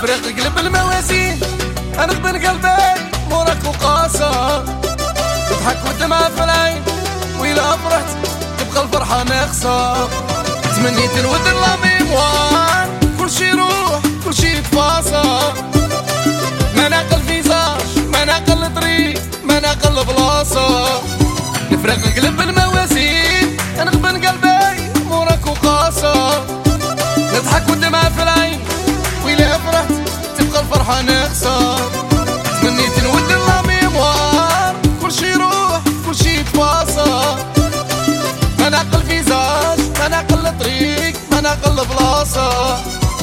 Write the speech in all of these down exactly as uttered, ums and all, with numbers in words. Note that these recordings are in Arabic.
نفرق قلب الموازين، انغبن قلبي موراك وقاسة، تضحك والدمعة في العين وإلا فرحت تبقى الفرحة ناقصة. تمنيت الود لا ميموار، كل شي يروح كل شي يتفاصى، ما ناقل فيزاج ما ناقل طريق ما ناقل بلاصة. نفرق قلب الموازين، انغبن قلبي موراك وقاسة، نضحك والدمعة في العين وإلا فرحت تبقى الفرحة ناقصة. تمنيت نود لا ميموار، كل شي يروح كل شي يتفاصى، ما ناقل فيزاج ما ناقل طريق ما ناقل بلاصة.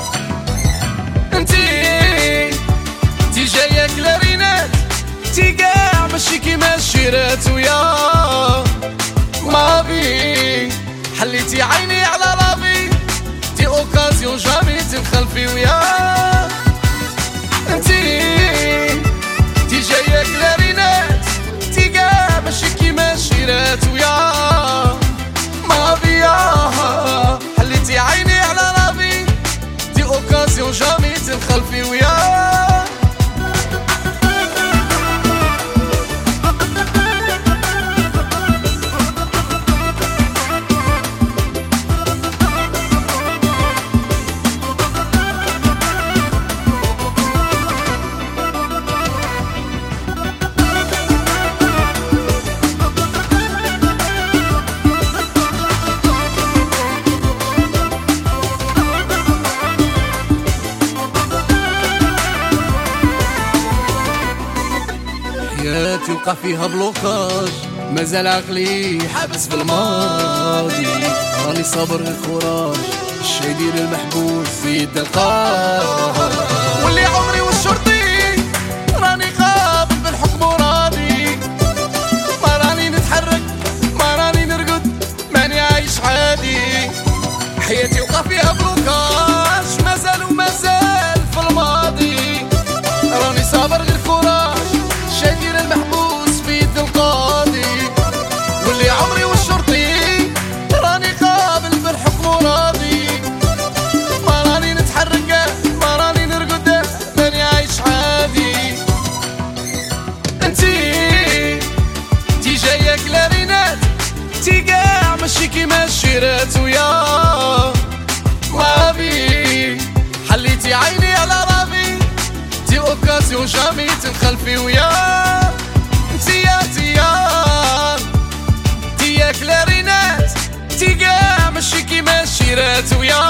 انتي انتي جاية كلارينات، انتي قاع ماشي كيما الشيرات ويا مافي، حليتي عيني على لافي، انتي اوكازيون جامي تنخلفي ويا. انتي انتي جاية كلارينات، انتي قاع ماشي كيما الشيرات ويا مافي، حليتي عيني على لافي، انتي اوكازيون جامي تنخلفي ويا. حياتي وقع فيها بلوكاج، مازال عقلي حابس في الماضي، راني صابر الكوراج، الشي ديال المحبوس في يد القاضي، واللي عمري والشرطي راني قابل بالحكم وراضي، ما راني نتحرك ما راني نرقد ماني عايش عادي. حياتي وقع فيها بلوكاج، مازال ومازال في الماضي، راني صابر غير كوراج، شايل المحبوس في يد القاضي، واللي عمري والشرطي راني قابل بالحكم وراضي، ما راني نتحرك ما راني نرقد ماني عايش عادي. انتي انتي جاية كلارينات، انتي قاع ماشي كيما الشيرات ويا مافي، حليتي عيني على رافي، انتي اوكازيون جامي تنخلفي ويا. انتي يا تيان انتي يا كلارينات، انتي قاع ماشي كيما الشيرات ويا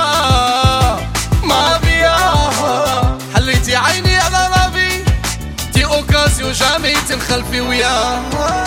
مافي، حليتي عيني على رافي، انتي اوكازيون جامي تنخلفي ويا.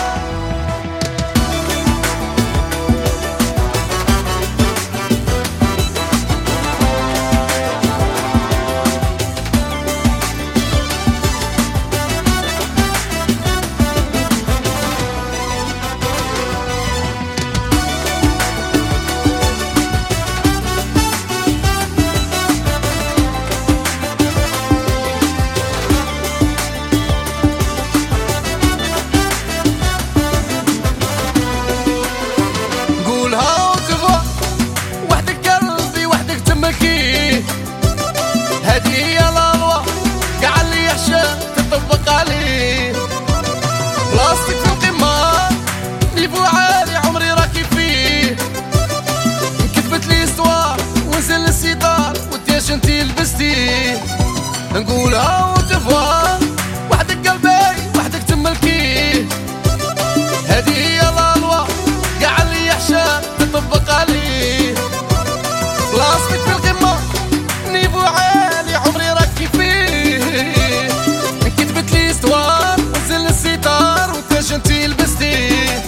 هادي هي الألوى قاع اللي يحشى تطبق عليه، بلاصتك في القمة نيفو عالي عمري راكي فيه، كتبت لي استوار ونزل الستار ودياش انتي لبستيه، نقولها وتفوار وحدك قلبي وحدك تملكيه. هادي هي الألوى قاع اللي يحشى تطبق عليه، بلاصتك في القمة نيفو عالي عمري راكي فيه، كتبت لي استوار ونزل الستار وتاش انتي لبستيه.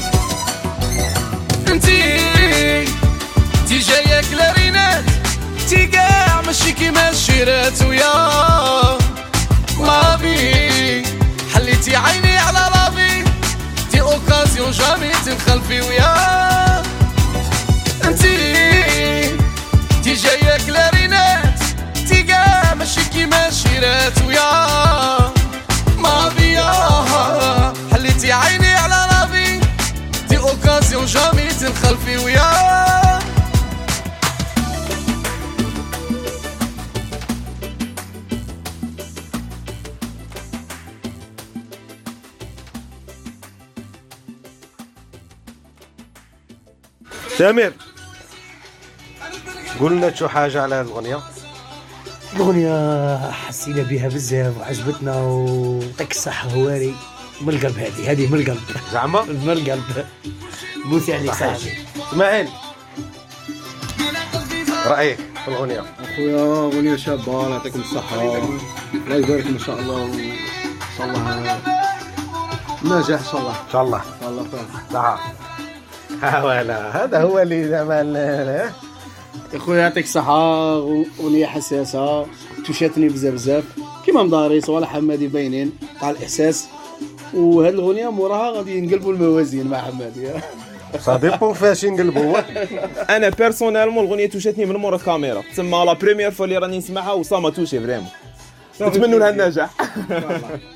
انتي انتي جاية كلارينات، انتي قاع ماشي كيما الشيرات ويا مافي، حليتي عيني على لافي، انتي اوكازيون جامي تنخلفي ويا. انتي انتي جاية كلارينات، انتي قاع ماشي كيما الشيرات ويا مافي، حليتي عيني على لافي، انتي اوكازيون جامي تنخلفي ويا. سمير قلنا شو حاجه على هذه الاغنيه. الأغنية حسينا بها بزاف وعجبتنا ويعطيك الصحة هواري من القلب. هذه هذه من القلب زعما من القلب. بوث عليك صاحبي. اسماعيل رأيك في الأغنية؟ اخويا اغنيه شابه، الله يعطيكم الصحه، الله يبارك ان شاء الله، وان شاء الله ناجح ان شاء الله إن شاء الله. ان شاء الله فاهم. صح. ها ولا هذا هو اللي زعما اخويا يعطيك الصحه، اغنيه حساسه توشاتني بزاف بزاف كيما مدارس ولا حمادي باينين تاع الاحساس، وهاد الاغنيه موراها غادي نقلبوا الموازين مع حمادي. صديقو فاش نقلبوا. انا بيرسونيلمون الاغنيه توشاتني من مورا الكاميرا، تسمى لا بريمير فوا اللي راني نسمعها وصا ما توشي فريمون. نتمنوا لها النجاح.